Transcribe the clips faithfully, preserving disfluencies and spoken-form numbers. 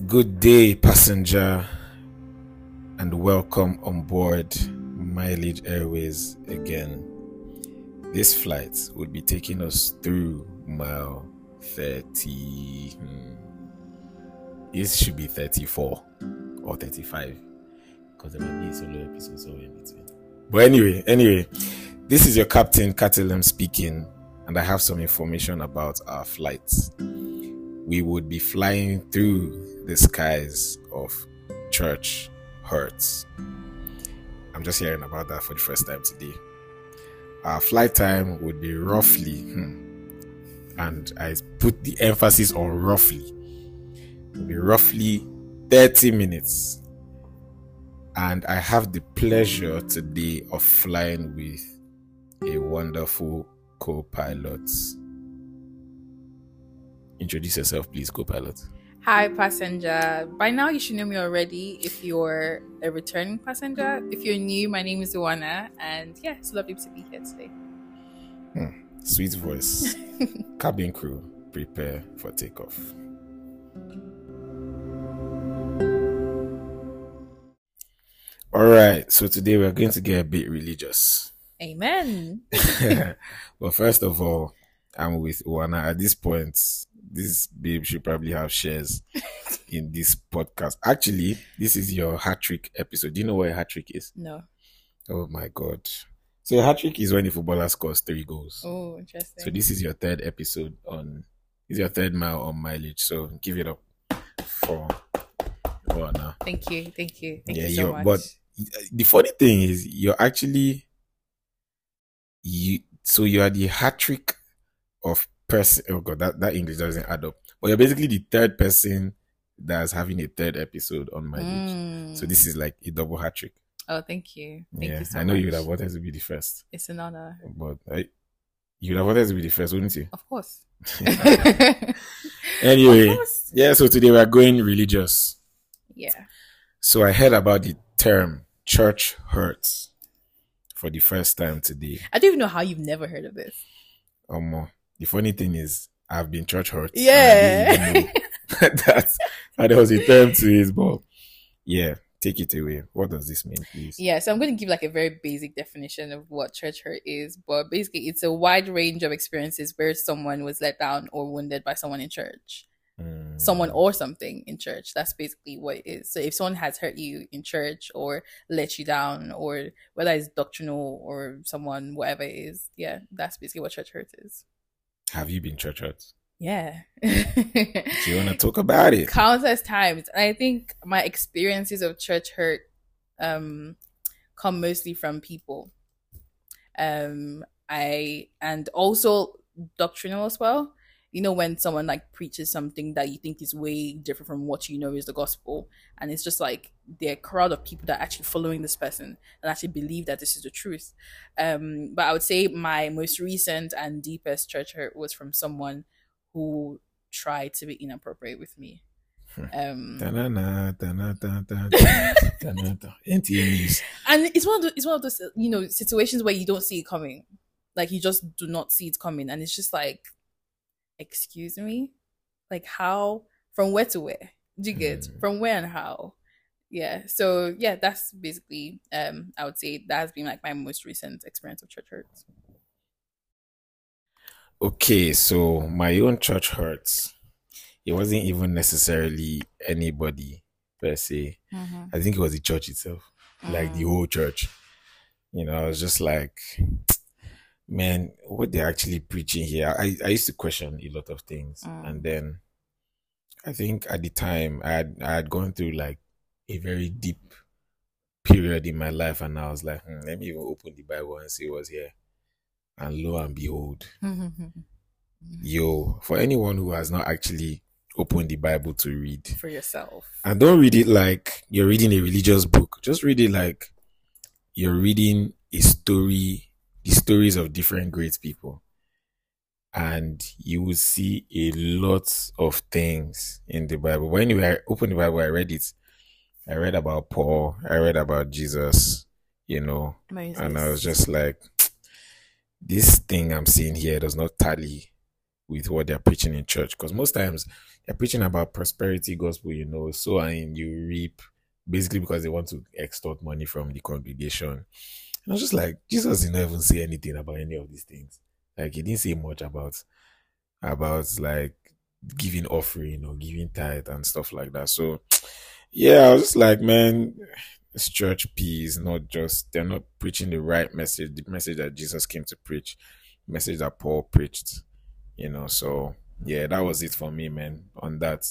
Good day, passenger, and welcome on board Mileage Airways again. This flight will be taking us through mile thirty. Hmm. This should be thirty-four or thirty-five because there might be a solo episode somewhere in between. But anyway, anyway, this is your captain, Catalem, speaking, and I have some information about our flights. We would be flying through the skies of Church Hertz. I'm just hearing about that for the first time today. Our flight time would be roughly, hmm, and I put the emphasis on roughly, it would be roughly thirty minutes. And I have the pleasure today of flying with a wonderful co-pilot. Introduce yourself, please, co-pilot. Hi, passenger. By now, you should know me already if you're a returning passenger. If you're new, my name is Uwana, and yeah, it's lovely to be here today. Hmm. Sweet voice. Cabin crew, prepare for takeoff. All right, so today we're going to get a bit religious. Amen. But first of all, I'm with Uwana. At this point, this babe should probably have shares in this podcast. Actually, this is your hat trick episode. Do you know what a hat trick is? No. Oh my God. So a hat trick is when a footballer scores three goals. Oh, interesting. So this is your third episode on, this is your third mile on mileage. So give it up for Uwana. Thank you. Thank you. Thank Yeah, you so you're- much. but the funny thing is, you're actually you. So you are the hat trick of person. Oh God, that, that English doesn't add up. But you're basically the third person that's having a third episode on my page. Mm. So this is like a double hat trick. Oh, thank you. Thank Yeah, you so I know much. you would have wanted to be the first, It's an honor. but I, you would have wanted to be the first, wouldn't you? Of course. Anyway, Of course. yeah. So today we are going religious. Yeah. So I heard about the term Church Hertz for the first time today. I don't even know how you've never heard of this. Um, the funny thing is, I've been church hurt. Yeah. That's how there was a term to it, but yeah, take it away. What does this mean, please? Yeah, so I'm going to give like a very basic definition of what church hurt is, but basically it's a wide range of experiences where someone was let down or wounded by someone in church. Mm. Someone or something in church. That's basically what it is. So if someone has hurt you in church or let you down, or whether it's doctrinal or someone, whatever it is, yeah, that's basically what church hurt is. Have you been church hurt? Yeah. Do you want to talk about it? Countless times. I think my experiences of church hurt um come mostly from people. Um I and also doctrinal as well. You know, when someone like preaches something that you think is way different from what you know is the gospel, and it's just like they're a crowd of people that are actually following this person and actually believe that this is the truth. Um, but I would say my most recent and deepest church hurt was from someone who tried to be inappropriate with me. Um, Ta-na-na, ta-na-ta, ta, ta-na-ta. N T A news. and it's one of the, it's one of those, you know, situations where you don't see it coming, like you just do not see it coming, and it's just like, excuse me, like how, from where to where? Do you get Mm. from where and how? Yeah. So yeah, that's basically um I would say that has been like my most recent experience of church hurt. Okay, so my own church hurts. It wasn't even necessarily anybody per se. I think it was the church itself, like the whole church. You know, I was just like, man, what they're actually preaching here. I, I used to question a lot of things. Mm. And then I think at the time I had, I had gone through like a very deep period in my life. And I was like, hmm, let me even open the Bible and see what's here. And lo and behold, yo, for anyone who has not actually opened the Bible to read, For yourself. and don't read it like you're reading a religious book. Just read it like you're reading a story, the stories of different great people. And you will see a lot of things in the Bible. When I opened the Bible, I read it. I read about Paul. I read about Jesus, you know. Moses. And I was just like, this thing I'm seeing here does not tally with what they're preaching in church. Because most times they're preaching about prosperity gospel, you know, so and you reap, basically because they want to extort money from the congregation. And I was just like, Jesus didn't even say anything about any of these things. Like he didn't say much about about like giving offering or giving tithe and stuff like that. So yeah, I was just like, man, this church P is not just, they're not preaching the right message, the message that Jesus came to preach, the message that Paul preached, you know. So yeah, that was it for me, man, on that.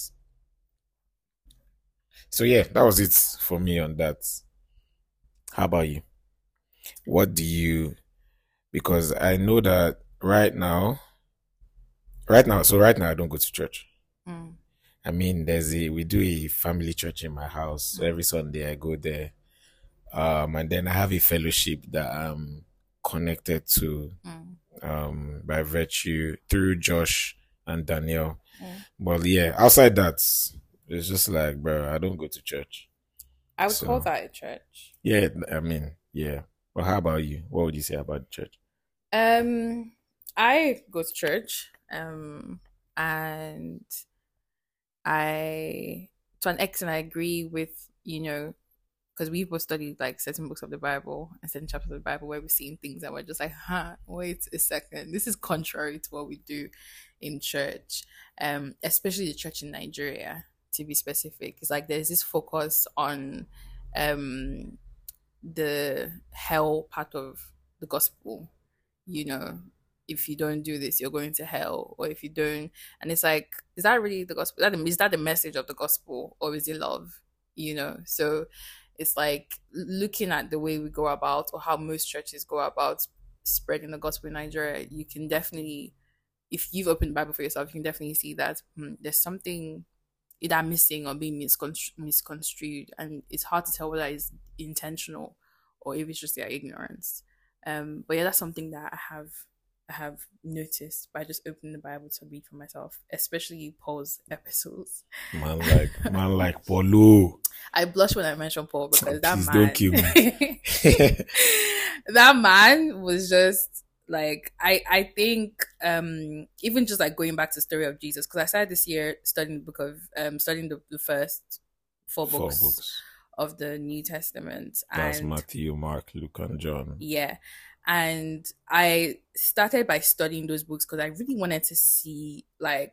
So yeah, that was it for me on that. How about you? What do you, because I know that right now, right now, so right now I don't go to church. Mm. I mean, there's a, we do a family church in my house. So every Sunday I go there. Um, and then I have a fellowship that I'm connected to, Mm. um, by virtue through Josh and Danielle. Mm. But yeah, outside that, it's just like, bro, I don't go to church. I would So- call that a church. Yeah, I mean, yeah. Well, how about you? What would you say about church? Um, I go to church, um, and I, to an extent, I agree with, you know, because we've both studied like certain books of the Bible and certain chapters of the Bible where we're seeing things and we're just like, huh, wait a second, this is contrary to what we do in church, um, especially the church in Nigeria, to be specific. It's like there's this focus on um the hell part of the gospel, you know, if you don't do this you're going to hell, or if you don't, and it's like, is that really the gospel? Is that the, is that the message of the gospel, or is it love, you know? So it's like looking at the way we go about, or how most churches go about spreading the gospel in Nigeria, you can definitely, if you've opened the Bible for yourself, you can definitely see that hmm, there's something either missing or being misconstru- misconstrued, and it's hard to tell whether it's intentional or if it's just their ignorance. Um, but yeah, that's something that I have I have noticed by just opening the Bible to read for myself, especially Paul's epistles. Man like, man like Paulo. I blush when I mention Paul because that Please man, don't kill me. that man was just like, I I think um even just like going back to the story of Jesus, because I started this year studying the book of um studying the, the first four Four books, books. of the New Testament. That's and Matthew, Mark, Luke, and John. yeah, and I started by studying those books because I really wanted to see like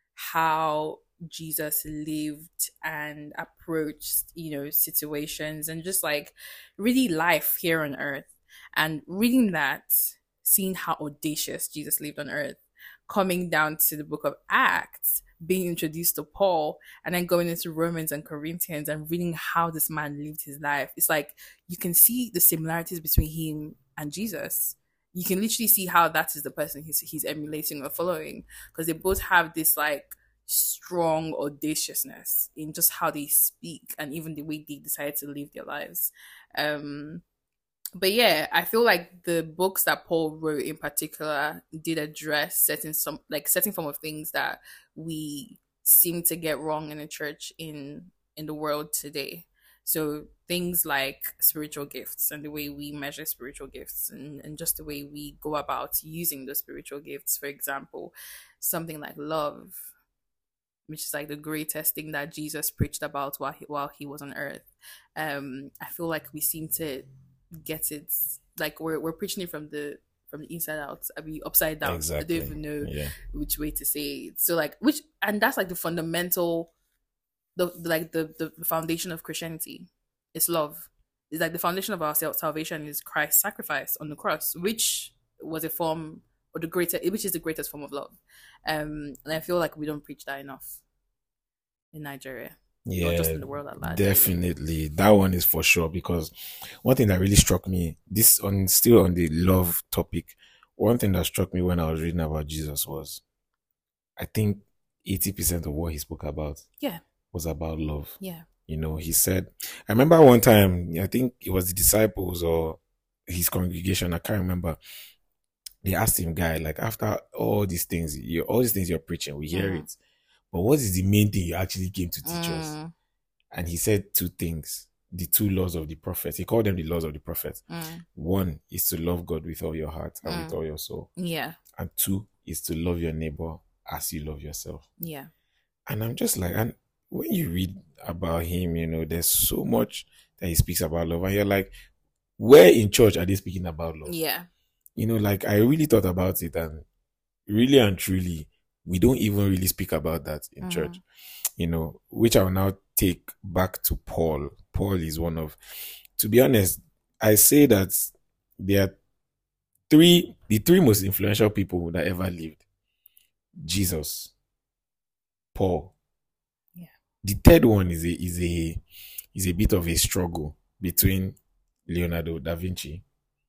how Jesus lived and approached, you know, situations and just like really life here on earth. And reading that, seeing how audacious Jesus lived on earth, coming down to the book of Acts, being introduced to Paul, and then going into Romans and Corinthians and reading how this man lived his life. It's like you can see the similarities between him and Jesus. You can literally see how that is the person he's, he's emulating or following, because they both have this like strong audaciousness in just how they speak and even the way they decide to live their lives. Um, but yeah, I feel like the books that Paul wrote in particular did address certain some like certain form of things that we seem to get wrong in the church in in the world today. So things like spiritual gifts and the way we measure spiritual gifts, and, and just the way we go about using those spiritual gifts. For example, something like love, which is like the greatest thing that Jesus preached about while he, while he was on earth. Um, I feel like we seem to get it like we're we're preaching it from the from the inside out. I mean upside down. Exactly. I don't even know Yeah. which way to say it. So like which and that's like the fundamental the, the like the, the foundation of Christianity. It's love. It's like the foundation of our salvation is Christ's sacrifice on the cross, which was a form or the greatest which is the greatest form of love. Um and I feel like we don't preach that enough in Nigeria. Yeah, Not just in the world at large. definitely. That one is for sure, because one thing that really struck me, this on still on the love topic, one thing that struck me when I was reading about Jesus was, I think eighty percent of what he spoke about Yeah. was about love. Yeah. You know, he said, I remember one time, I think it was the disciples or his congregation, I can't remember. They asked him, guy, like after all these things, you all these things you're preaching, we hear Mhm. it. But what is the main thing you actually came to teach us? Mm, And he said two things, the two laws of the prophet. He called them the laws of the prophet. mm, One is to love God with all your heart and Mm. with all your soul. yeah. And two is to love your neighbor as you love yourself. Yeah. And I'm just like, and when you read about him, you know, there's so much that he speaks about love. And you're like, where in church are they speaking about love? Yeah. You know, like I really thought about it, and really and truly, we don't even really speak about that in Mhm. church, you know, which I will now take back to Paul. Paul is one of, to be honest, I say that there are three, the three most influential people that ever lived: Jesus, Paul. Yeah. The third one is a is a is a bit of a struggle between Leonardo da Vinci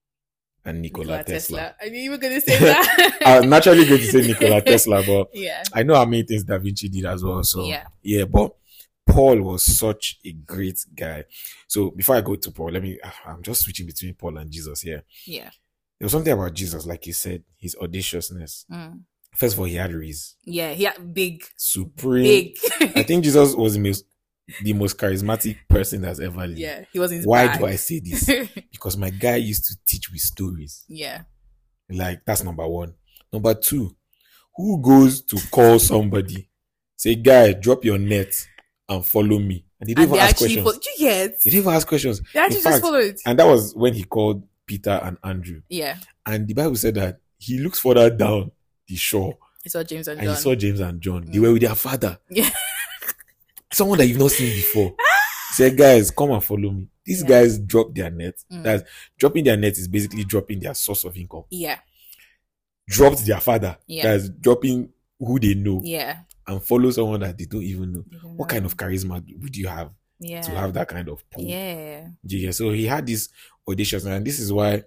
and Nikola, Nikola Tesla. Tesla. I knew you were going to say that. I was naturally going to say Nikola Tesla, but yeah. I know how many things Da Vinci did as well. So Yeah. yeah, but Paul was such a great guy. So before I go to Paul, let me, I'm just switching between Paul and Jesus here. Yeah. There was something about Jesus, like you said, his audaciousness. Mm. First of all, he had Riz. Yeah, he had big. Supreme. Big. I think Jesus was the most, the most charismatic person that's ever lived. Yeah, he was in his Why bag. do I say this? Because my guy used to teach with stories. Yeah. Like, that's number one. Number two, who goes to call somebody, say, guy, drop your net and follow me? And they didn't And even they ask actually questions. followed. You get? They didn't even ask questions. They actually In just fact, followed. And that was when he called Peter and Andrew. Yeah. And the Bible said that he looks further down the shore He saw James and and John. he saw James and John. They Mm. were with their father. Yeah. Someone that you've not seen before. He said, guys, come and follow me. These Yeah. guys dropped their net. Mm. That's dropping their net is basically dropping their source of income. Yeah. Dropped their father. Yeah. That's dropping who they know Yeah. and follow someone that they don't even know. They don't What know. kind of charisma would you have Yeah. to have that kind of pull? Yeah. Yeah. So he had this audacious, and this is why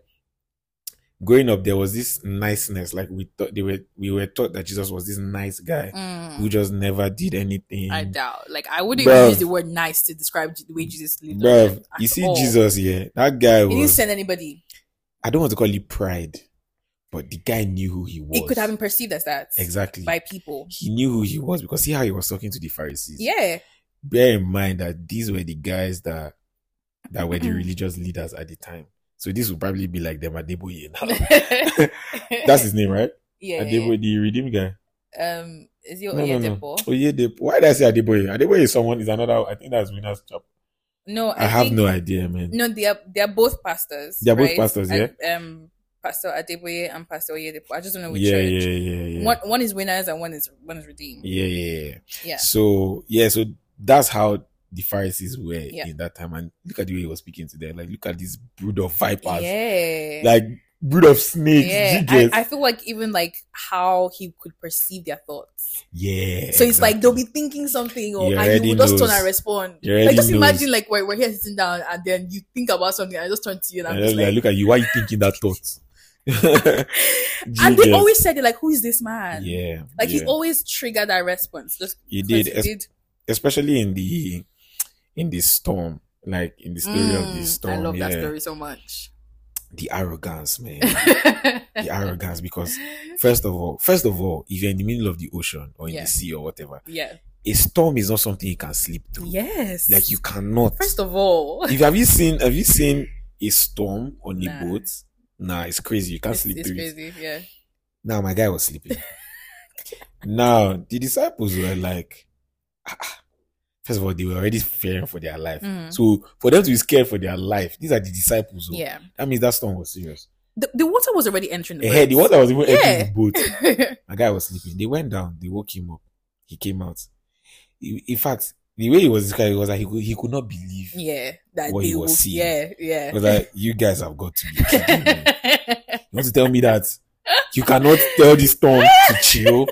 growing up there was this niceness. Like we thought they were, we were taught that Jesus was this nice guy Mm. who just never did anything. I doubt. Like I wouldn't Bruv. even use the word nice to describe the way Jesus lived. on Bruv, earth you at see all. Jesus here, that guy He didn't was, send anybody. I don't want to call it pride, but the guy knew who he was. It could have been perceived as that. Exactly. By people. He knew who he was because see how he was talking to the Pharisees. Yeah. Bear in mind that these were the guys that that were the religious leaders at the time. So this would probably be like them Adeboye now. That's his name, right? Yeah. Adeboye, the redeemed guy. yeah. Um, is your No, no, no. Oyedepo? Oyedepo. Why did I say Adeboye? Adeboye is someone, is another, I think that's Winners Chap. No, I, I have think, no idea, man. No, they are they are both pastors. They are both right? pastors, yeah? And, um, Pastor Adeboye and Pastor Oyedepo. I just don't know which Yeah, church. yeah, yeah, yeah. One one is winners and one is one is redeemed. Yeah, yeah, yeah. Yeah. So, yeah, so that's how the Pharisees were Yeah. in that time. And look at the way he was speaking to them. Like, look at this brood of vipers. Yeah. Like, brood of snakes. yeah. You get? I, I feel like even like how he could perceive their thoughts. yeah. So it's like exactly. they'll be thinking something or You and already you will just knows. turn and respond. You already Like just knows. imagine like we're, we're here sitting down and then you think about something and I just turn to you and I'm And just like, like, look at you. Why are you thinking that thought? and they Genius. always said it like, who is this man? Yeah. Like yeah. he always triggered that response. Just He 'cause did, He es- did. especially in the in the storm, like in the story of the Mm, storm. I love yeah. that story so much. The arrogance, man. The arrogance, because first of all, first of all, if you're in the middle of the ocean or in Yeah. the sea or whatever, Yeah. a storm is not something you can sleep through. Yes. Like you cannot. First of all, if have you seen have you seen a storm on Nah. a boat? Nah, it's crazy. You can't it's, sleep it's through it. crazy. Yeah. Now my guy was sleeping. Now the disciples were like, ah, ah. First of all, they were already fearing for their life. Mhm. So for them to be scared for their life, these are the disciples. oh. Yeah. That means that storm was serious. The, the water was already entering the Eh, the boat. water was even Yeah. entering the boat. My guy was sleeping. They went down. They woke him up. He came out. He- in fact, the way he was described, it was like he could, he could not believe. yeah. That What they he was would- seeing. Yeah. Yeah. It was like, you guys have got to be kidding me. You want to tell me that you cannot tell this storm to chill?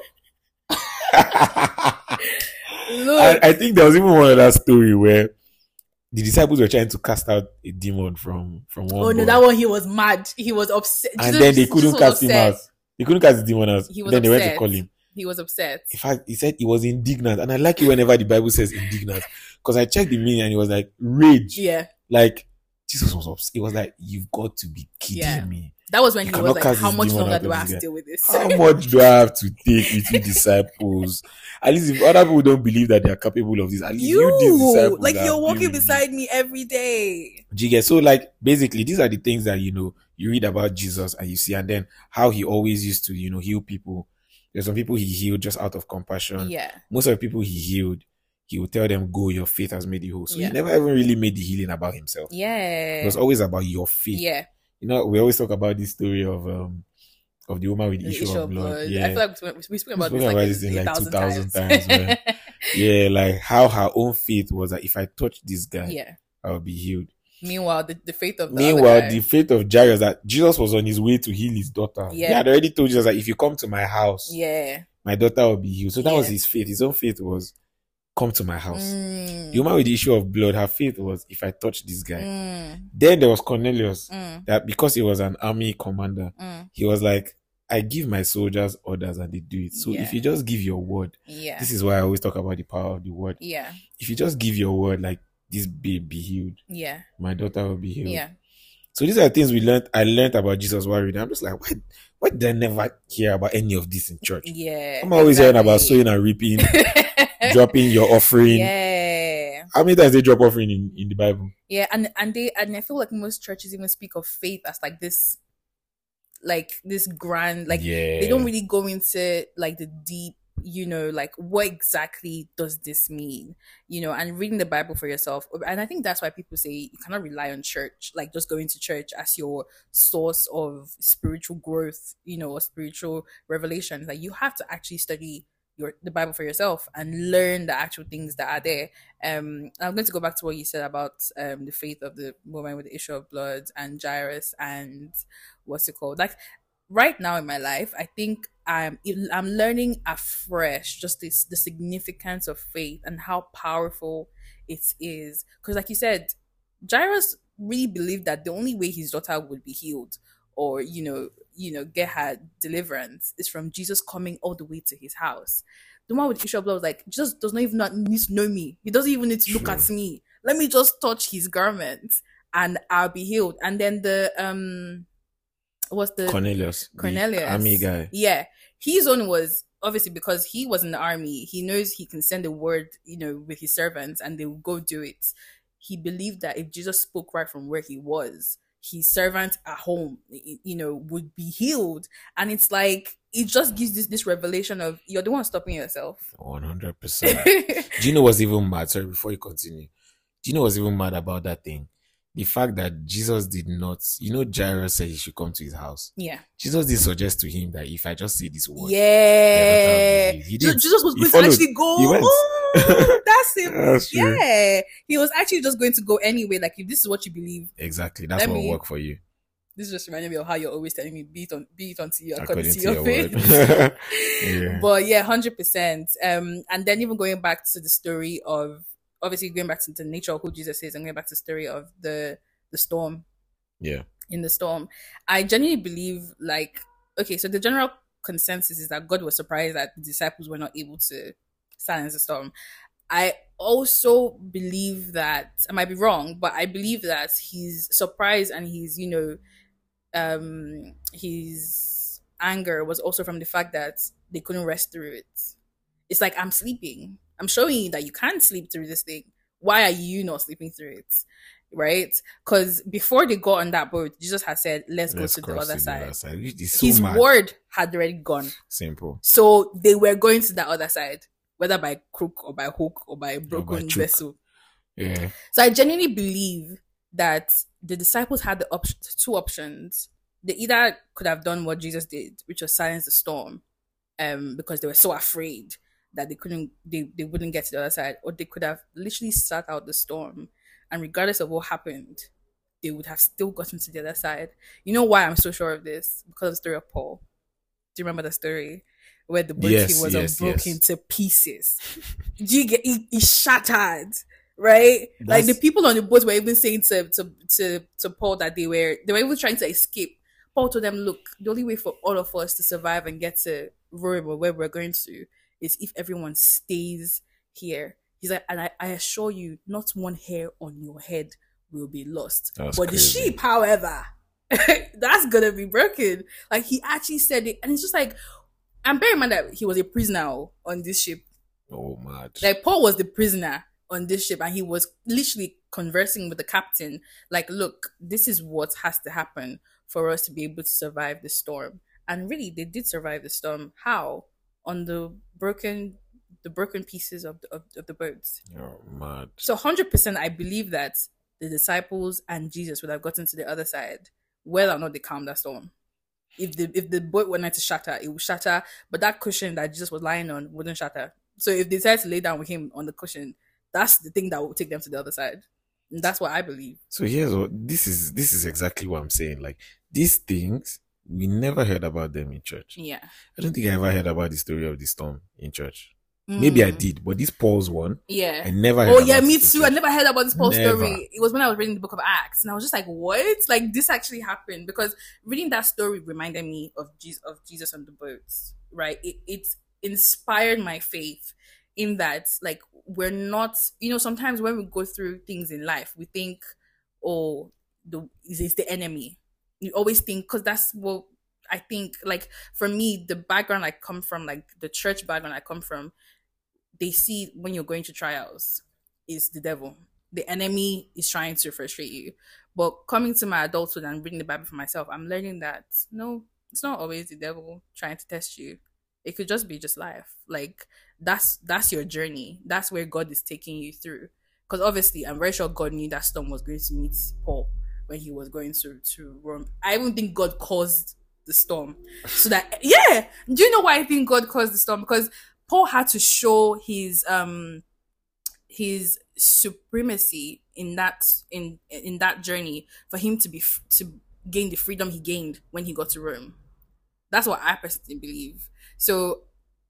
Look. I, I think there was even one other story where the disciples were trying to cast out a demon from from one Oh no, boy. that one he was mad. He was upset. and Jesus- then they Jesus couldn't was cast him upset. out. They couldn't cast the demon out. He was Then they went to upset. call him. He was upset. In fact, he said he was indignant. And I like it whenever the Bible says indignant. Because I checked the meaning and it was like rage. Yeah. Like Jesus was upset. It was like, you've got to be kidding Yeah. me. That was when You he was cannot like, cast how this much demon longer out do of I have this to guy. deal with this? How much do I have to take with you disciples? At least if other people don't believe that they are capable of this, at least you, You, these disciples like have you're been walking with me. beside me every day. Do you get? So like basically these are the things that you know you read about Jesus and you see, and then how he always used to you know heal people There's some people he healed just out of compassion. Yeah. Most of the people he healed, he would tell them, go, your faith has made you whole. So Yeah. he never even really made the healing about himself. Yeah. It was always about your faith. Yeah. You know, we always talk about this story of um of the woman with the, The issue, issue of blood. Yeah. I feel like we, we spoke about We this spoke like, about this in a like thousand two thousand times. times. man. Yeah, like how her own faith was that if I touch this guy, Yeah. I'll be healed. Meanwhile, the, the faith of the Meanwhile, other guy. the faith of Jairus, that Jesus was on his way to heal his daughter. Yeah. He had already told Jesus that if you come to my house, Yeah. my daughter will be healed. So that Yeah. was his faith. His own faith was, come to my house. Mm. The woman with the issue of blood, her faith was, if I touch this guy. Mm. Then there was Cornelius, Mm. that because he was an army commander, Mm. he was like, I give my soldiers orders and they do it. So Yeah. if you just give your word, Yeah. this is why I always talk about the power of the word. Yeah. If you just give your word, like, this babe be healed, Yeah. my daughter will be healed. Yeah. So these are things we learned. I learned about Jesus while reading. I'm just like, why, why did I never hear about any of this in church? Yeah. I'm always hearing about exactly. sowing and reaping, dropping your offering. Yeah. How many times they drop offering in, in the Bible? Yeah, and and they and I feel like most churches even speak of faith as like this, like this grand, like yeah. they don't really go into like the deep, you know, like what exactly does this mean, you know, and reading the Bible for yourself. And I think that's why people say you cannot rely on church, like just going to church as your source of spiritual growth, you know, or spiritual revelation. Like you have to actually study your the Bible for yourself and learn the actual things that are there. Um, I'm going to go back to what you said about um the faith of the woman with the issue of blood and Jairus and what's it called? Like right now in my life, I think I'm I'm learning afresh just this the significance of faith and how powerful it is. Because like you said, Jairus really believed that the only way his daughter would be healed or you know you know get her deliverance is from Jesus coming all the way to his house. The one with the issue of blood was like, Jesus does not even not need to know me. He doesn't even need to look True. at me. Let me just touch his garment and I'll be healed. And then the um what's the Cornelius. Cornelius, The army guy. Yeah, his own was obviously because he was in the army. He knows he can send a word, you know, with his servants, and they will go do it. He believed that if Jesus spoke right from where he was, his servant at home, you know, would be healed. And it's like it just gives this this revelation of you're the one stopping yourself. One hundred percent. Do you know what's even mad? Sorry, before you continue, do you know what's even mad about that thing? The fact that Jesus did not, you know, Jairus said he should come to his house. Yeah. Jesus did suggest to him that if I just say this word, yeah, he did. Jesus was He going to followed. actually go. He went. Oh, that's it. That's true. Yeah, he was actually just going to go anyway. Like if this is what you believe, Exactly. That's Let what me- will work for you. this just reminded me of how you're always telling me be it on be it unto you According according, to to your, your faith. word. Yeah. But yeah, hundred percent. Um, and then even going back to the story of obviously going back to the nature of who Jesus is, and going back to the story of the the storm Yeah. in the storm. I genuinely believe like okay, so the general consensus is that God was surprised that the disciples were not able to silence the storm. I also believe that I might be wrong, but I believe that he's surprised and he's, you know, um his anger was also from the fact that they couldn't rest through it. It's like I'm sleeping. I'm showing you that you can't sleep through this thing. Why are you not sleeping through it? Right? Because before they got on that boat, Jesus had said, let's, Let's go to the cross other to side. the other side. Which is so His mad. word had already gone. Simple. So they were going to the other side, whether by crook or by hook or by a broken choke. vessel. Yeah. So I genuinely believe that the disciples had the op- two options. They either could have done what Jesus did, which was silence the storm, um, because they were so afraid that they couldn't, they, they wouldn't get to the other side, or they could have literally sat out the storm, and regardless of what happened, they would have still gotten to the other side. You know why I'm so sure of this? Because of the story of Paul. Do you remember the story where the boat Yes, he was yes, broken yes. to pieces? Do you get? He, he shattered, right? Like the That's- people on the boat were even saying to to to to Paul that they were they were even trying to escape. Paul told them, "Look, the only way for all of us to survive and get to Rome or where we're going to is if everyone stays here." He's like, and I, I assure you, not one hair on your head will be lost. That's But crazy. the sheep, however, that's gonna be broken. Like he actually said it, and it's just like, and bear in mind that he was a prisoner on this ship. Oh, mad. Like Paul was the prisoner on this ship, and he was literally conversing with the captain. Like, look, this is what has to happen for us to be able to survive the storm. And really, they did survive the storm. How? on the broken the broken pieces of the, of, of the boats. Oh, mad. So one hundred percent I believe that the disciples and Jesus would have gotten to the other side, whether or not they calmed that storm. If the if the boat were not to shatter, it would shatter, but that cushion that Jesus was lying on wouldn't shatter. So if they decided to lay down with him on the cushion, that's the thing that will take them to the other side. And that's what I believe. So here's what this is this is exactly what I'm saying. Like, these things, we never heard about them in church. Yeah. I don't think I ever heard about the story of the storm in church. Mm. Maybe I did, but this Paul's one, yeah, I never heard oh about yeah, me it too. I never heard about this Paul Never. story. It was when I was reading the book of Acts, and I was just like, what? Like, this actually happened? Because reading that story reminded me of Jesus, of Jesus on the boats, right? It it inspired my faith in that, like, we're not, you know, sometimes when we go through things in life, we think, oh, the it's the enemy. You always think, because that's what I think, like, for me, the background I come from, like the church background I come from, they see when you're going to trials is the devil. The enemy is trying to frustrate you. But coming to my adulthood and reading the Bible for myself, I'm learning that no, it's not always the devil trying to test you. It could just be just life. Like, that's that's your journey. That's where God is taking you through. Because obviously, I'm very sure God knew that storm was going to meet Paul when he was going to, to Rome. I even think God caused the storm. So that, yeah. Do you know why I think God caused the storm? Because Paul had to show his um his supremacy in that in in that journey for him to be to gain the freedom he gained when he got to Rome. That's what I personally believe. So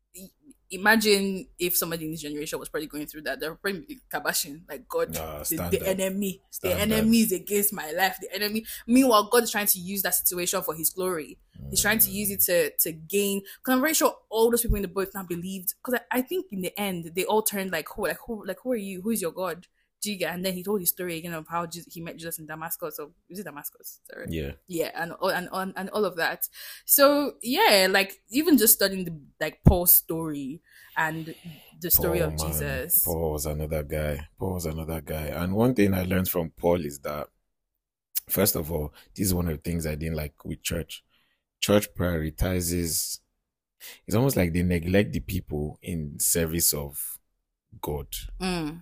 imagine if somebody in this generation was probably going through that. They're probably be kabashing, like, God, Nah, the, the enemy, Stand the enemy is against my life. The enemy. Meanwhile, God is trying to use that situation for His glory. Mm. He's trying to use it to to gain. Because I'm very sure all those people in the boat now believed. Because I, I think in the end they all turned like, who, like who, like who are you? Who is your God? Jiga, and then he told his story again of how Jesus, he met Jesus in Damascus. So is it Damascus? Sorry. Yeah, yeah, and and and and all of that. So yeah, like even just studying the like Paul's story and the story Paul, of man. Jesus. Paul was another guy. Paul was another guy. And one thing I learned from Paul is that, first of all, this is one of the things I didn't like with church. Church prioritizes. It's almost like they neglect the people in service of God. Mm.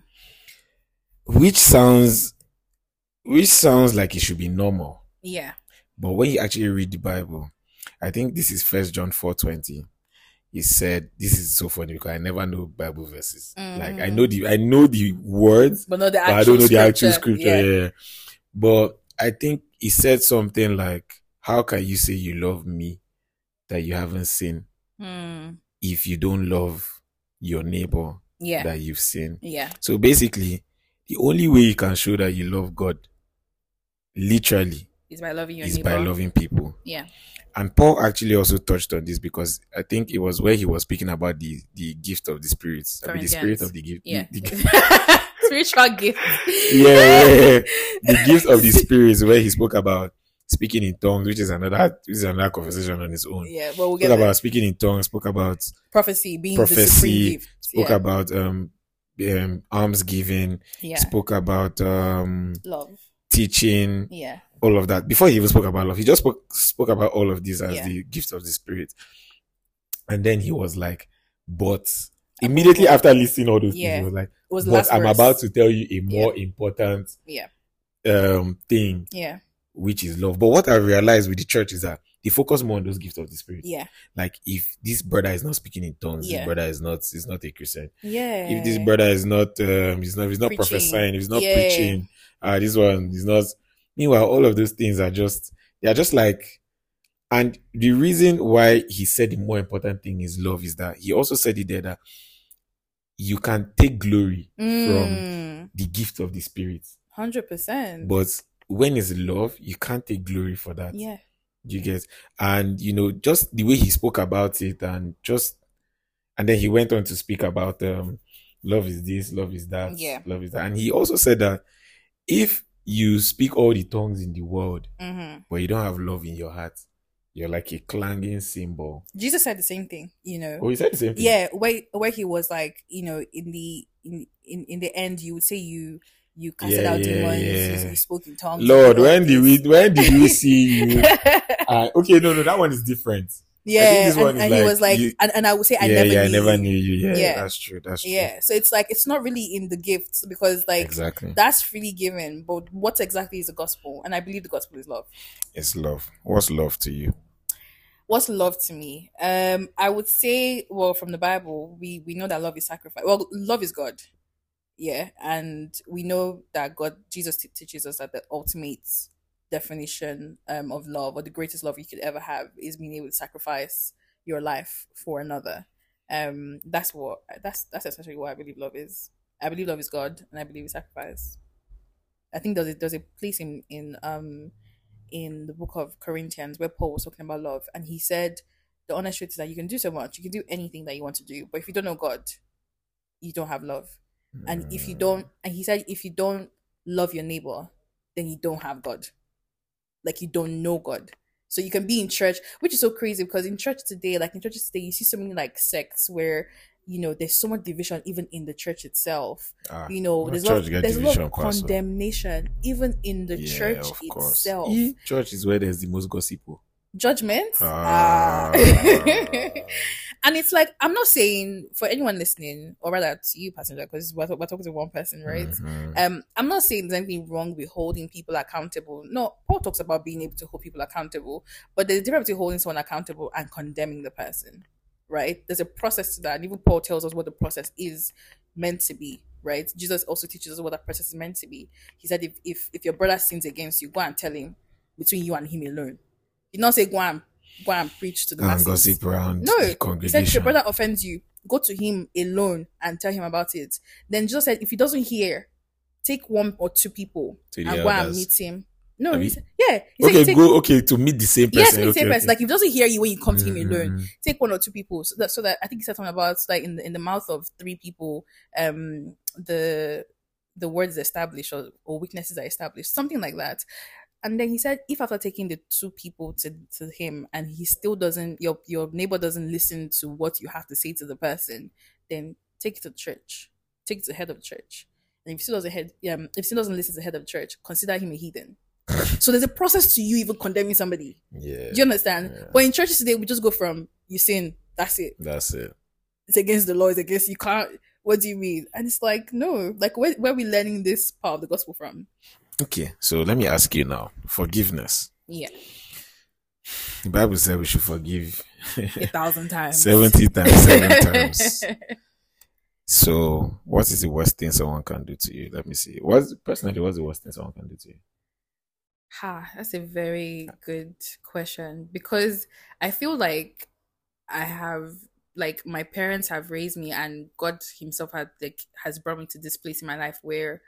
Which sounds, which sounds like it should be normal. Yeah. But when you actually read the Bible, I think this is First John four twenty. He said, "This is so funny because I never know Bible verses. Mm. Like I know the, I know the words, but not the but actual I don't know scripture. the actual scripture." Yeah. Yeah. But I think he said something like, "How can you say you love me that you haven't seen mm. if you don't love your neighbor yeah. that you've seen?" Yeah. So basically, the only way you can show that you love God, literally, is by loving your is neighbor. by loving people. Yeah. And Paul actually also touched on this because I think it was where he was speaking about the the gift of the spirits. I mean, the spirit of the gift. Yeah. The, the, spiritual gift. Yeah, yeah, yeah. The gift of the spirits, where he spoke about speaking in tongues, which is another which is another conversation on its own. Yeah, well, we'll get spoke that. about speaking in tongues, spoke about prophecy being prophecy, the supreme gift. spoke yeah. about um um alms giving, yeah. spoke about um love, teaching, yeah. all of that. Before he even spoke about love, he just spoke spoke about all of these as yeah. the gift of the spirit. And then he was like, but immediately after listing all those yeah. things, he was like, it was but I'm verse. about to tell you a more yeah. important yeah. um thing, yeah. which is love. But what I realized with the church is that they focus more on those gifts of the spirit. Yeah. Like if this brother is not speaking in tongues, yeah. this brother is not is not a Christian. Yeah. If this brother is not um he's not he's not preaching. prophesying, if he's not yeah. preaching, uh this one is not. Meanwhile, all of those things are just they are just like, and the reason why he said the more important thing is love is that he also said it there that you can take glory mm. from the gift of the spirit. Hundred percent. But when it's love, you can't take glory for that. Yeah. You get, and you know, just the way he spoke about it, and just, and then he went on to speak about um, love is this, love is that, yeah. love is that, and he also said that if you speak all the tongues in the world, mm-hmm. but you don't have love in your heart, you're like a clanging cymbal. Jesus said the same thing, you know. Oh, he said the same thing. Yeah, where where he was like, you know, in the in in, in the end, you would say you. You casted yeah, out yeah, demons. yeah. You, you spoke in tongues. Lord, when did we? When did we see you? uh, okay, no, no, that one is different. Yeah, this one and, is and he like, was like, you- and, and I would say, I yeah, never yeah, I knew never you. knew you. Yeah, Yeah. that's true. That's true. Yeah, so it's like it's not really in the gifts because like Exactly. that's freely given, but what exactly is the gospel? And I believe the gospel is love. It's love. What's love to you? What's love to me? Um, I would say, well, from the Bible, we we know that love is sacrifice. Well, love is God, yeah, and we know that God, Jesus t- teaches us that the ultimate definition um of love, or the greatest love you could ever have, is being able to sacrifice your life for another. Um, that's what that's that's essentially what I believe love is. I believe love is God, and I believe it's sacrifice. I think there's a, there's a place in in um in the book of Corinthians where Paul was talking about love, and he said the honest truth is that you can do so much, you can do anything that you want to do, but if you don't know God, you don't have love. And if you don't, and he said, if you don't love your neighbor, then you don't have God. Like you don't know God. So you can be in church, which is so crazy because in church today, like in churches today, you see so many like sects where you know there's so much division even in the church itself. Ah, you know, my there's a lot, church get there's a lot division, of Pastor. condemnation even in the Yeah, church of course. itself. E- Church is where there's the most gossip. Judgment. Ah. Ah. And it's like, I'm not saying for anyone listening, or rather to you, passenger, because we're, we're talking to one person, right? Mhm. Um, I'm not saying there's anything wrong with holding people accountable. No, Paul talks about being able to hold people accountable, but there's a difference between holding someone accountable and condemning the person, right? There's a process to that, and even Paul tells us what the process is meant to be, right? Jesus also teaches us what that process is meant to be. He said, if if, if your brother sins against you, go and tell him between you and him alone. He did not say go and go and preach to the And masses. gossip around No, the he said if congregation. your brother offends you, go to him alone and tell him about it. Then Jesus said, if he doesn't hear, take one or two people To the and go and elders. meet him. No, Have he you- said, yeah. He said, Okay, take, go. Okay, to meet the same person. yes, meet the okay, same okay. person. Like if he doesn't hear you when you come to him Mhm, alone, mhm. take one or two people. So that, so that I think he said something about like in the, in the mouth of three people, um, the the words established or, or weaknesses are established, something like that. And then he said, if after taking the two people to, to him and he still doesn't, your your neighbor doesn't listen to what you have to say to the person, then take it to the church, take it to the head of the church. And if he still doesn't head, um, if he still doesn't listen to the head of the church, consider him a heathen. So there's a process to you even condemning somebody. Yeah, Do you understand? Yeah. But in churches today, we just go from you sin, that's it. that's it. It's against the law. It's against you can't. What do you mean? And it's like no, like where where are we learning this part of the gospel from? Okay, so let me ask you now. Forgiveness. Yeah, The Bible says we should forgive a thousand times, seventy times, seven times. So, what is the worst thing someone can do to you? Let me see. What's personally what's the worst thing someone can do to you? Ha, that's a very good question because I feel like I have like my parents have raised me and God himself had like has brought me to this place in my life where,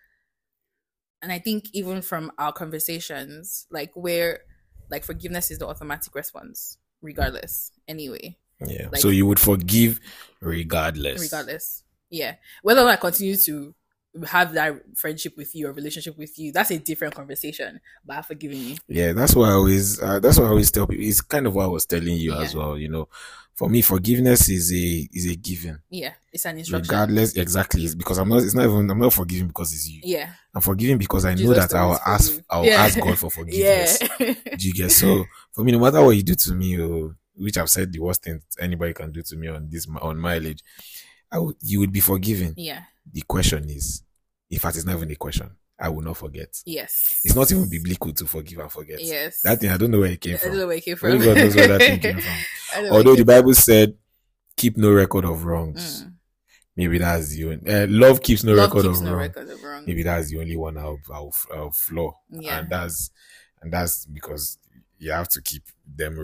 and I think even from our conversations, like where like forgiveness is the automatic response regardless anyway. Yeah. Like- so you would forgive regardless. Regardless. Yeah. Whether or not I continue to have that friendship with you or relationship with you, that's a different conversation. But I've forgiven you. Yeah, that's why I always uh, that's why I always tell people. It's kind of what I was telling you Yeah. as well. You know, for me, forgiveness is a is a given. Yeah. It's an instruction. Regardless, exactly. It's because I'm not. It's not even. I'm not forgiving because it's you. Yeah. I'm forgiving because I know Jesus that I will always ask. forgive. I will Yeah. ask God for forgiveness. Yeah. Do you get? So for me, no matter what you do to me, or which I've said the worst thing anybody can do to me on this on mileage, I would, you would be forgiven. Yeah. The question is, in fact, it's not even a question. I will not forget. Yes. It's not even biblical to forgive and forget. Yes. That thing, I don't know where it came I from. don't know where it came from. Only God knows where that thing came from. I don't know where Although it the came Bible said, keep no record of wrongs. Mm. Maybe that's the only, uh, love keeps no Love record keeps of no wrong. record of wrong. Maybe that's the only one I'll, I'll, I'll flaw. Yeah. And that's, and that's because you have to keep them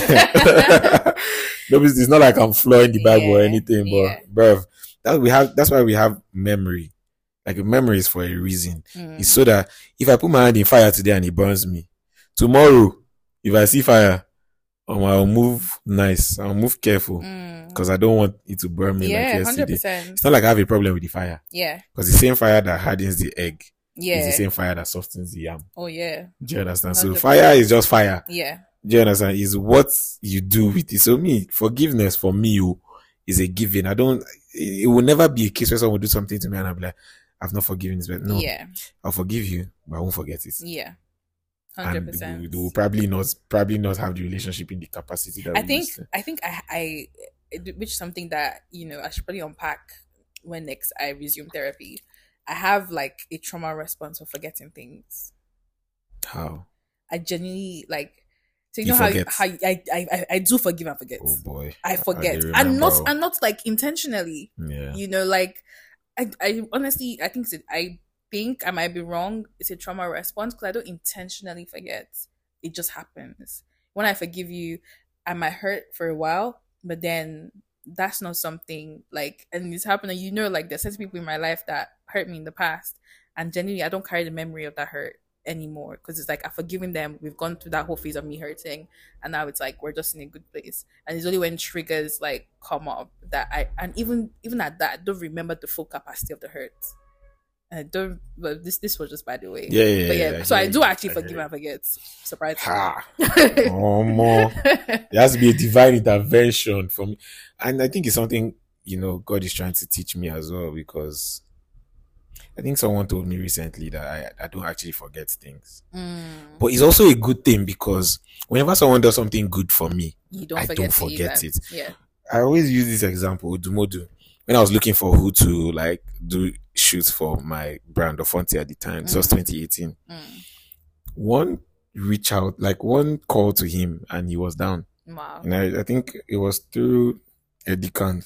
records. No, it's it's not like I'm flawing the Bible or Yeah, anything, yeah. but bruv, that we have, that's why we have memory. Like memory is for a reason. Mm. It's so that if I put my hand in fire today and it burns me, tomorrow, if I see fire, um, I'll move nice. I'll move careful Mm. because I don't want it to burn me like Yeah, yesterday. hundred percent. It's not like I have a problem with the fire Yeah. because the same fire that hardens the egg is Yeah. the same fire that softens the yam. Oh yeah. Do you understand? So one hundred percent. fire is just fire. Yeah. Do you understand? Is what you do with it. So me, forgiveness for me oh, is a given. I don't. It, it will never be a case where someone will do something to me and I'll be like, I've not forgiven this, but no, Yeah. I'll forgive you, but I won't forget it. Yeah. Hundred and we, percent. we will probably not probably not have the relationship in the capacity that I we think used to. I think I I which is something that you know I should probably unpack when next I resume therapy. I have like a trauma response for forgetting things. How? I genuinely like. So you, You know how, forget. how I, I I I do forgive and forget. Oh boy, I forget, dey and not remember. and not like intentionally. Yeah. You know, like I I honestly I think it's a- I think I might be wrong. It's a trauma response because I don't intentionally forget. It just happens. When I forgive you, I might hurt for a while, but then that's not something like, and it's happened. And you know, like there's certain people in my life that hurt me in the past, and genuinely, I don't carry the memory of that hurt anymore because it's like I've forgiven them. We've gone through that whole phase of me hurting, and now it's like we're just in a good place. And it's only when triggers like come up that I, and even even at that, I don't remember the full capacity of the hurt. I don't. But this this was just by the way. Yeah, yeah, But yeah, yeah, so I I hear do you. actually I forgive hear and forget. Surprisingly. Ha! Oh more. There has to be a divine intervention for me, and I think it's something you know God is trying to teach me as well because I think someone told me recently that I, I don't actually forget things. Mm, But it's also a good thing because whenever someone does something good for me, you don't I forget, don't forget it. it. Yeah. I always use this example, Odumodu. When I was looking for who to like do shoots for my brand of Fonty at the time, this was Mm. twenty eighteen. Mm. One reach out, like one call to him, and he was down. Wow. And I, I think it was through Eddie Khan.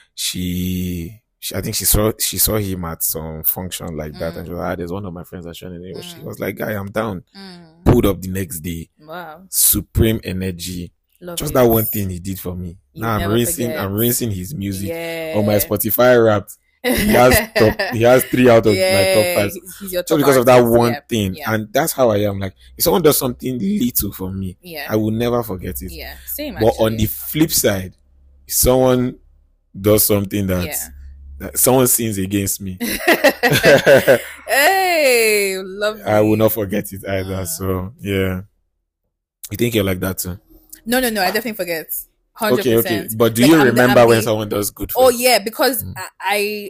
She, she, I think she saw she saw him at some function like that, Mm. and she was like, ah, "There's one of my friends that's showing it." She Mm. was like, "Guy, I'm down." Mm. Pulled up the next day, Wow. supreme energy. Love Just it. that one thing he did for me. You now I'm never rinsing, forget. I'm rinsing his music Yeah. on my Spotify Wrapped. He has top, he has three out of yeah. my top five. He's, he's your top Just because of that artist. one Yeah. thing, Yeah. and that's how I am. Like if someone does something little for me, Yeah. I will never forget it. Yeah. Same. But on actually. the flip side, if someone does something that, Yeah. that someone sins against me, Hey, love. I will not forget it either. Uh. So yeah, you think you're like that too? No, no, no. I definitely forget. Hundred Okay, percent. okay. But do Like, you I'm the- remember I'm when the- someone does good for Oh you? yeah, because Mm. I.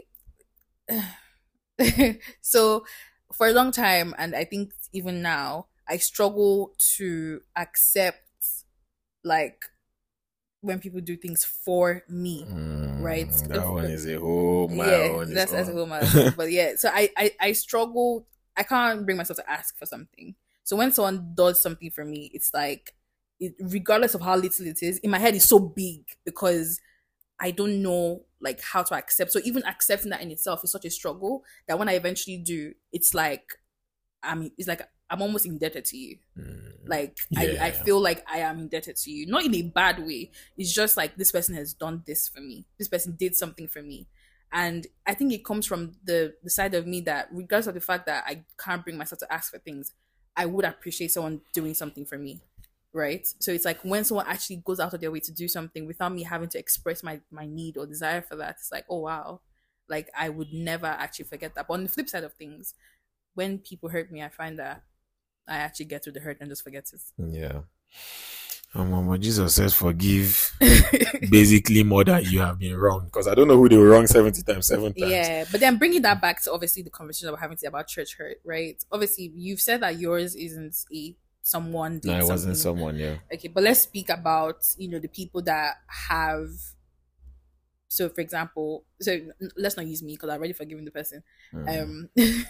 I so for a long time, and I think even now, I struggle to accept like when people do things for me. Mm, Right. That If- one is a whole my yeah, own. that's that's a own. whole matter. But yeah, so I, I I struggle. I can't bring myself to ask for something. So when someone does something for me, it's like, it, regardless of how little it is, in my head it's so big because I don't know like how to accept. So even accepting that in itself is such a struggle that when I eventually do, it's like I'm. It's like I'm almost indebted to you. Mm, Like Yeah. I, I feel like I am indebted to you, not in a bad way. It's just like this person has done this for me. This person did something for me, and I think it comes from the the side of me that, regardless of the fact that I can't bring myself to ask for things, I would appreciate someone doing something for me, right? So it's like when someone actually goes out of their way to do something without me having to express my my need or desire for that, it's like, oh wow, like I would never actually forget that. But on the flip side of things, when people hurt me, I find that I actually get through the hurt and just forget Yeah. Um, Mama Jesus says forgive it. basically more than you have been wrong. Because I don't know who they were wrong seventy times, seven times. Yeah, but then bringing that back to obviously the conversation that we're having today about church hurt, right? Obviously, you've said that yours isn't a someone did No, it something. wasn't someone, yeah. Okay, but let's speak about, you know, the people that have. So, for example, so n- let's not use me because I've already forgiven the person. Mm. Um,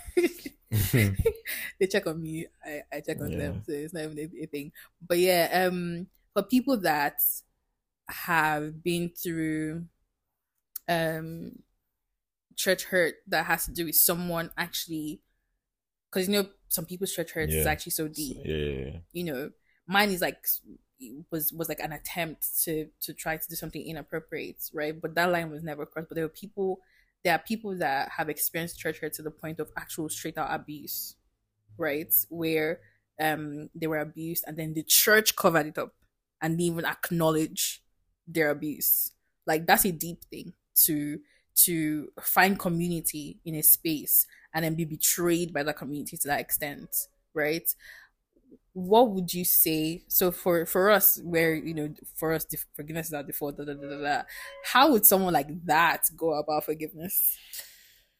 they check on me, I, I check on Yeah. them, so it's not even a, a thing. But yeah, um, for people that have been through um church hurt that has to do with someone actually, because you know some people's church hurt is Yeah. actually so deep. yeah, yeah, yeah. You know, mine is like was was like an attempt to to try to do something inappropriate, right? But that line was never crossed. But there were people, there are people that have experienced church hurt to the point of actual straight out abuse, right? Where um they were abused and then the church covered it up and didn't even acknowledge their abuse. Like that's a deep thing to to find community in a space and then be betrayed by that community to that extent, right? What would you say? So for for us, where you know, for us, def- forgiveness is our default. Da, da, da, da, da, how would someone like that go about forgiveness?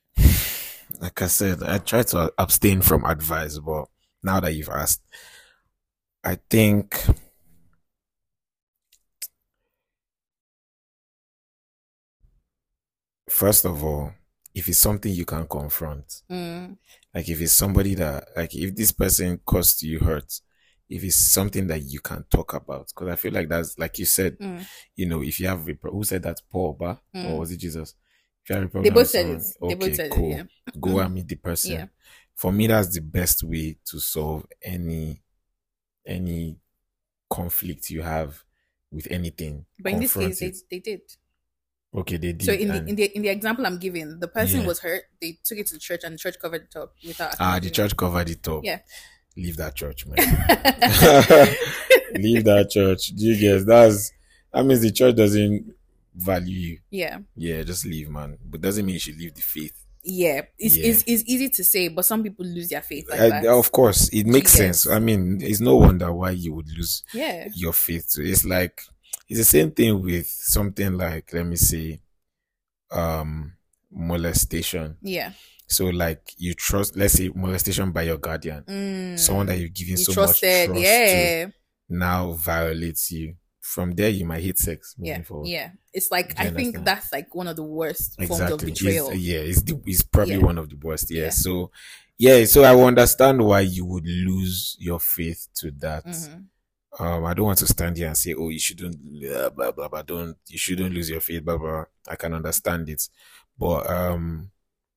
Like I said, I try to abstain from advice, but now that you've asked, I think first of all, if it's something you can confront, Mm. like if it's somebody that, like if this person caused you hurt, if it's something that you can talk about, because I feel like that's like you said, Mm. you know, if you have a pro- who said that, Paul, ba? Mm. Or was it Jesus? If you have a They problem both with said someone, it. They okay, both said cool, it. Yeah. go and meet the person. Yeah. For me, that's the best way to solve any any conflict you have with anything. But in this Confront case, they, it. they did. Okay, they did. So in the and- in the in the example I'm giving, the person Yeah. was hurt. They took it to the church, and the church covered it up without. ah, the acknowledging church covered it up. Yeah. Leave that church, man. it. Leave that church. Do you guess? That's that means the church doesn't value you. Yeah. Yeah, just leave, man. But doesn't mean you should leave the faith. Yeah. It's, Yeah. it's it's easy to say, but some people lose their faith like I- that. of course, it makes Yes. sense. I mean, it's no wonder why you would lose Yeah. your faith. So it's like it's the same thing with something like, let me say, um, molestation. Yeah. So like you trust, let's say molestation by your guardian, Mm. someone that you've given You so trusted. much trust Yeah. to, now violates you. From there, you might hate sex. moving Yeah. forward. Yeah. It's like Do you I think understand? that's like one of the worst forms of Exactly. betrayal. It's, yeah, it's the, it's probably Yeah. one of the worst. Yeah. Yeah. So yeah, so I will understand why you would lose your faith to that. Mhm. Um, I don't want to stand here and say, oh, you shouldn't blah blah blah, blah don't you shouldn't lose your faith, blah blah. I can understand it, but um,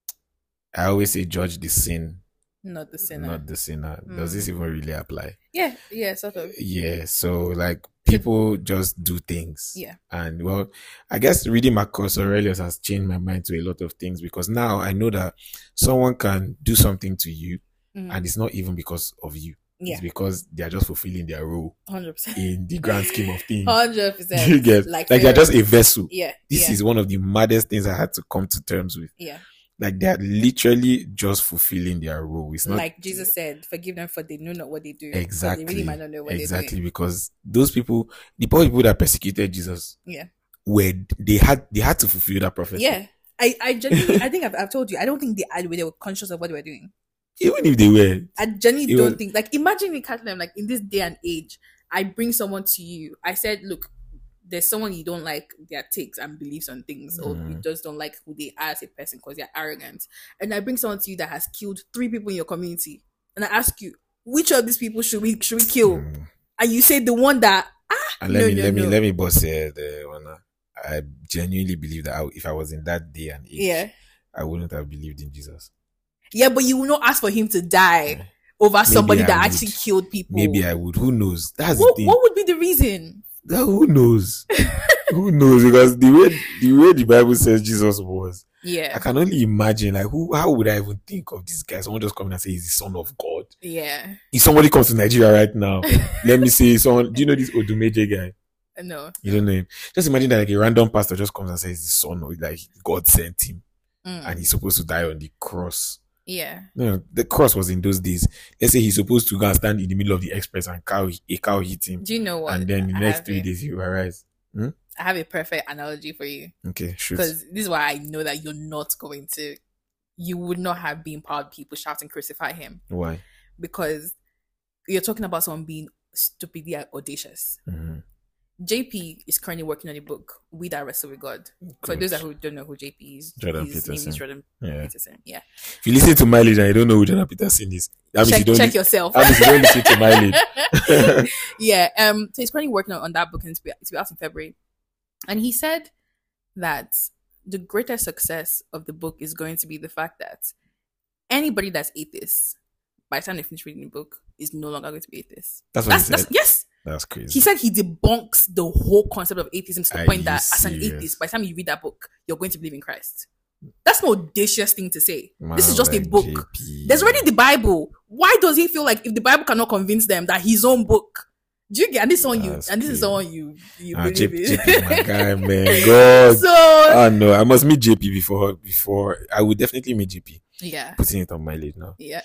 I always say judge the sin, Not the sinner. not the sinner. Does Mm. this even really apply? Yeah. Yeah. Sort of. Yeah. So like people just do things. Yeah. And well, I guess reading Marcus Aurelius has changed my mind to a lot of things, because now I know that someone can do something to you Mhm. and it's not even because of you. Yeah. It's because they are just fulfilling their role Hundred percent. in the grand scheme of things. Hundred percent. You get Like like they're Pharaoh. just a vessel. Yeah. This yeah. is one of the maddest things I had to come to terms with. Yeah. Like they're literally just fulfilling their role. It's not Like Jesus said, forgive them for they know not what they do. 'Cause exactly They really might not know what exactly they're because those people, the poor people that persecuted Jesus, doing. Yeah. were they had they had to fulfill that prophecy. Yeah. I, I genuinely, I think I've, I've told you, I don't think they, I, they were conscious of what they were doing. Even if they were, I genuinely It don't was- think, like, imagine me catching them, like, in this day and age, I bring someone to you. I said, look, there's someone you don't like their takes and beliefs on things, or you Mm. just don't like who they are as a person because they're arrogant. And I bring someone to you that has killed three people in your community. And I ask you, which of these people should we should we kill? Mm. And you say the one that, ah, And let no, me no, let no. me let me boss here the one. I genuinely believe that I, if I was in that day and age, Yeah. I wouldn't have believed in Jesus. Yeah, but you will not ask for him to die over somebody I that would. actually killed people. Maybe I would. Who knows? That's What, the thing. what would be the reason? That, who knows? Who knows? Because the way the way the Bible says Jesus was, I Yeah. can only imagine. Like, who? How would I even think of this guy? Someone just coming and say he's the son of God. Yeah. If somebody comes to Nigeria right now, let me say someone. Do you know this Odumeje guy? No. You don't know him. Just imagine that like a random pastor just comes and says the son of, like, God sent him Mm. and he's supposed to die on the cross. Yeah. No, the cross was in those days. Let's say he's supposed to go and stand in the middle of the express and cow a cow hit him, Do you know what? and then the I next have three a- days he will arise. I have a perfect analogy for you, Okay, shoot. because this is why I know that you're not going to, you would not have been part of people shouting crucify him, Why? because you're talking about someone being stupidly audacious. Mm-hmm. J P is currently working on a book, We That Wrestle with God. For Good. those that who don't know who J P is, Jordan his name Peterson. is Jordan Yeah. Peterson. Yeah. If you listen to Mileage and you don't know who Jordan Peterson is, that means Check, you don't. check li- yourself. that means you don't listen to Mileage. Yeah. Um. So he's currently working on, on that book, and it's to be, it's to be out in February. And he said that the greatest success of the book is going to be the fact that anybody that's atheist, by the time they finish reading the book, is no longer going to be atheist. That's what That's, he that's said. yes. That's crazy. He said he debunks the whole concept of atheism to the Are point you that as an serious? atheist, by the time you read that book, you're going to believe in Christ. That's an audacious thing to say. Man This is just a like book. J P. There's already the Bible. Why does he feel like if the Bible cannot convince them that his own book? Do you get? And this is someone you That's and this is crazy. someone you you Ah, believe J- in. J P is my guy, man. God. So Oh no, I must meet J P before before I would definitely meet J P. yeah, Putting it on Mileage now. yeah.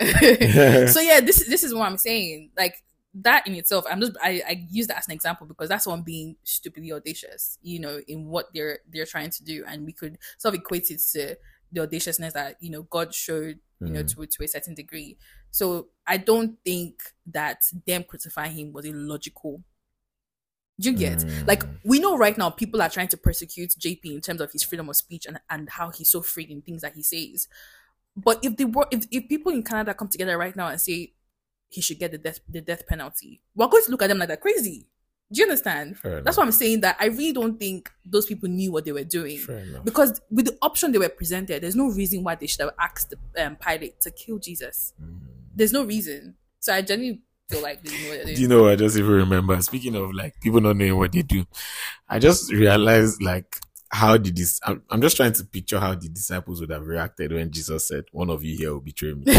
So yeah, this this is what I'm saying. Like that in itself, I'm just I, I use that as an example because that's one being stupidly audacious, you know, in what they're they're trying to do, and we could sort of equate it to the audaciousness that, you know, God showed, you know, Mm. to, to a certain degree. So I don't think that them crucifying him was illogical. Do you get? Mm. Like, we know right now people are trying to persecute J P in terms of his freedom of speech and, and how he's so free in things that he says. But if they were, if, if people in Canada come together right now and say he should get the death the death penalty, we're going to look at them like they're crazy. Do you understand? Fair That's enough. why I'm saying that I really don't think those people knew what they were doing. Fair enough. Because with the option they were presented, there's no reason why they should have asked the um, Pilate to kill Jesus. Mm. There's no reason. So I genuinely feel like they knew what they're doing. Do you know what I just even remember? Speaking of like people not knowing what they do, I just realized like how did this, I'm, I'm just trying to picture how the disciples would have reacted when Jesus said, one of you here will betray me.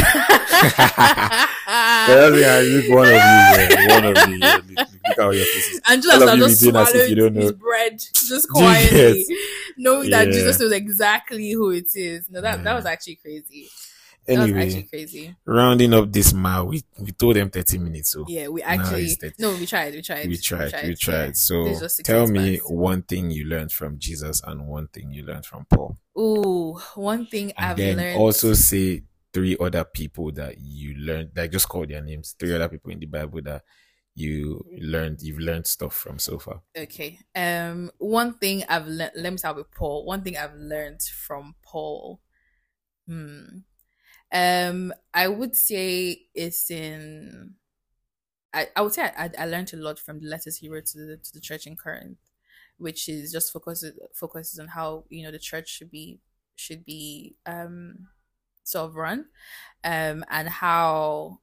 Yeah, look, one of you here, one of you here. Look, look, look how your faces. And All Jesus of had you just between us if swallowed you don't know. his bread just Do you quietly, get? knowing that Yeah. Jesus knows exactly who it is. No, that, that Yeah. was actually crazy. That was Anyway, actually crazy. rounding up this mile, we, we told them thirty minutes. So Yeah, we Now actually it's thirty. no, we tried, we tried, we tried, we tried. yeah. So This is just six tell minutes me past. one thing you learned from Jesus and one thing you learned from Paul. Ooh, one thing And I've then learned. also say three other people that you learned, like just call their names, three other people in the Bible that you learned, you've learned stuff from so far. Okay. Um, one thing I've learned. Let me start with Paul. One thing I've learned from Paul. Hmm. Um, I would say it's in. I, I would say I, I learned a lot from the letters he wrote to the to the church in Corinth, which is just focuses focuses on how, you know, the church should be should be um sort of run, um, and how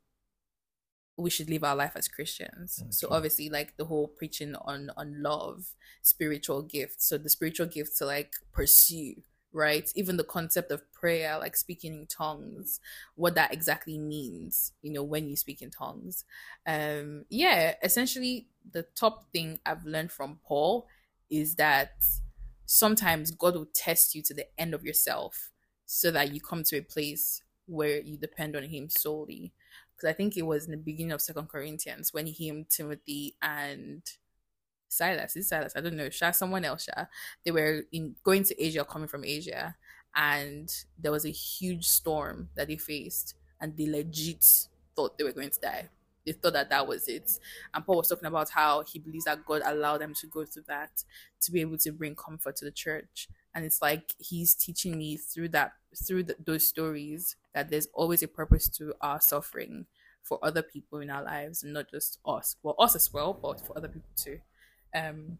we should live our life as Christians. So Okay. obviously, like the whole preaching on on love, spiritual gifts. So the spiritual gifts to like pursue, right? Even the concept of prayer, like speaking in tongues, what that exactly means, you know, when you speak in tongues. Um, yeah, essentially, the top thing I've learned from Paul is that sometimes God will test you to the end of yourself so that you come to a place where you depend on Him solely. Because I think it was in the beginning of Second Corinthians when him, Timothy, and Silas, is Silas, I don't know, Sha, someone else, Sha, they were in going to Asia, coming from Asia, and there was a huge storm that they faced, and they legit thought they were going to die. They thought that that was it. And Paul was talking about how he believes that God allowed them to go through that to be able to bring comfort to the church. And it's like he's teaching me through that, through the, those stories, that there's always a purpose to our suffering for other people in our lives, and not just us. Well, us as well, but for other people too. Um,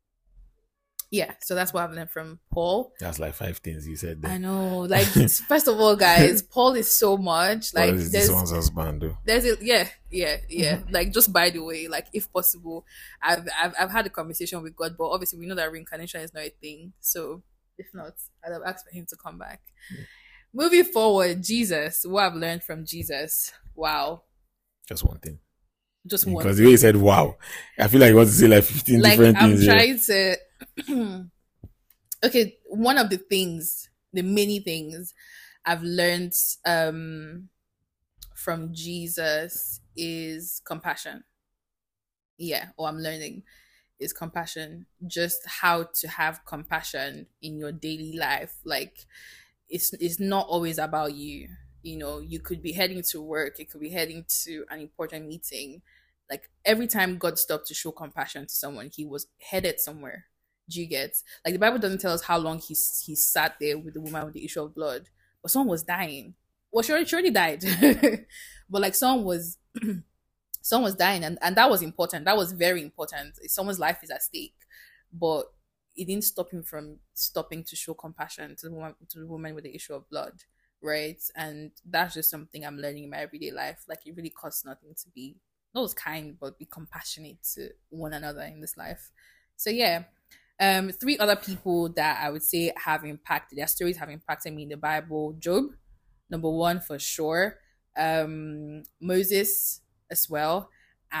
yeah, so that's what I've learned from Paul. That's like five things you said there. I know, like first of all, guys, Paul is so much like What is there's this one's husband though? there's a yeah yeah yeah like just by the way, like if possible, I've I've I've had a conversation with God, but obviously we know that reincarnation is not a thing. So if not, I'd have asked for him to come back. Yeah. Moving forward, Jesus. What I've learned from Jesus. Wow, Just one thing. just one. Because the way you said wow, I feel like you want to say like fifteen Like different I'm things. here. trying to. Okay, one of the things, the many things I've learned um from Jesus is compassion. Yeah, or I'm learning is compassion. Just how to have compassion in your daily life. Like it's it's not always about you. You know, you could be heading to work, it could be heading to an important meeting. Like every time God stopped to show compassion to someone, he was headed somewhere. Do you get? Like the Bible doesn't tell us how long he he sat there with the woman with the issue of blood, but someone was dying. Well, she already, she already died, but like someone was, someone was dying, and and that was important. That was very important. Someone's life is at stake, but it didn't stop him from stopping to show compassion to the woman to the woman with the issue of blood, right? And that's just something I'm learning in my everyday life. Like it really costs nothing to be not as kind, but be compassionate to one another in this life. So yeah. Um, three other people that I would say have impacted, their stories have impacted me in the Bible. Job, number one for sure. Um, Moses as well.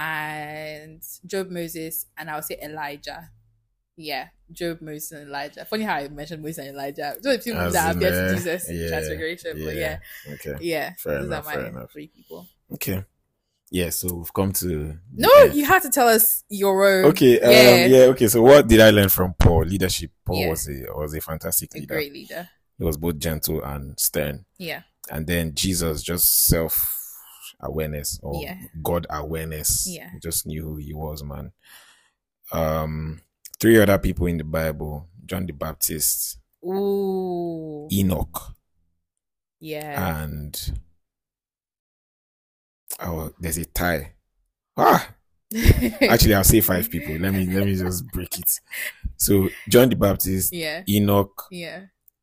And Job, Moses, and I would say Elijah. Yeah, Job, Moses, and Elijah. Funny how I mentioned Moses and Elijah. So people As that in, appear to uh, Jesus yeah, Transfiguration, but yeah, Okay. yeah. Fair Those enough, are fair my enough. three people. Okay. Yeah, so we've come to the No, end. you have to tell us your own. Okay, um, Yeah. yeah, okay. So what did I learn from Paul? Leadership. Paul Yeah. was a was a fantastic A leader. great leader. He was both gentle and stern. Yeah. And then Jesus, just self awareness or Yeah. God awareness. Yeah. He just knew who he was, man. Um, three other people in the Bible: John the Baptist, Ooh. Enoch, Yeah. and oh, there's a tie. Ah, actually, I'll say five people. Let me let me just break it. So John the Baptist, Yeah. Enoch, Yeah.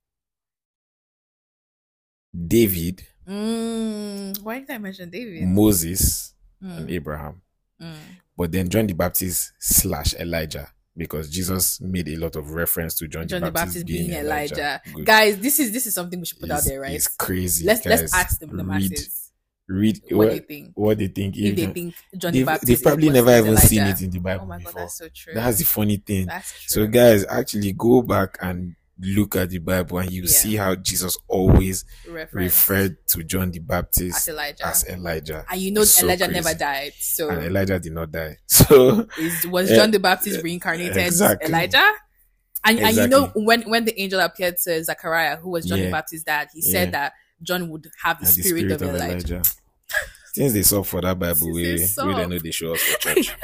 David, Mm. Why did I mention David? Moses, Mm. and Abraham. Mm. But then John the Baptist slash Elijah, because Jesus made a lot of reference to John, John the the Baptist, Baptist being, being Elijah. Elijah. Good. Guys, this is this is something we should put out It's, there, right? it's crazy. Let's guys. let's ask them the read, masses read what, what they think. What they think. If they John- think John the they've, Baptist they've probably was- never was even Elijah. seen it in the Bible Oh my god, before. that's so true. That's the funny thing. That's true. So guys, actually go back and look at the Bible and you Yeah. see how Jesus always Reference referred to John the as Baptist Elijah. as Elijah. and you know It's so Elijah crazy. never died. So And Elijah did not die. So is was Eh, John the Baptist reincarnated exactly. Elijah? And and you know Exactly. when when the angel appeared to Zachariah, who was John Yeah. the Baptist's dad, he Yeah. said that John would have the, and the spirit, of, Elijah. Things they saw for that Bible Since way, they we saw. they know they show us for church.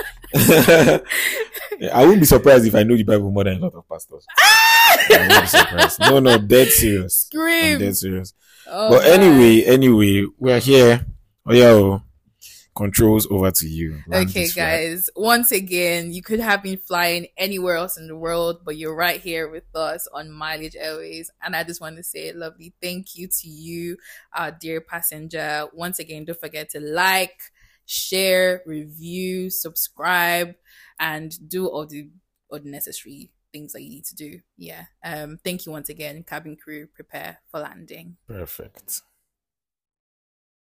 I wouldn't be surprised if I know the Bible more than a lot of pastors. I wouldn't be surprised. No, no, dead serious. I'm Scream. dead serious. Oh, But my. anyway, anyway, we're here. Oh yeah, oh. Controls over to you. Land Okay, this flag. guys. Once again, you could have been flying anywhere else in the world, but you're right here with us on Mileage Airways. And I just want to say a lovely thank you to you, our dear passenger. Once again, don't forget to like, share, review, subscribe, and do all the all the necessary things that you need to do. Yeah. Um. Thank you once again, cabin crew. Prepare for landing. Perfect.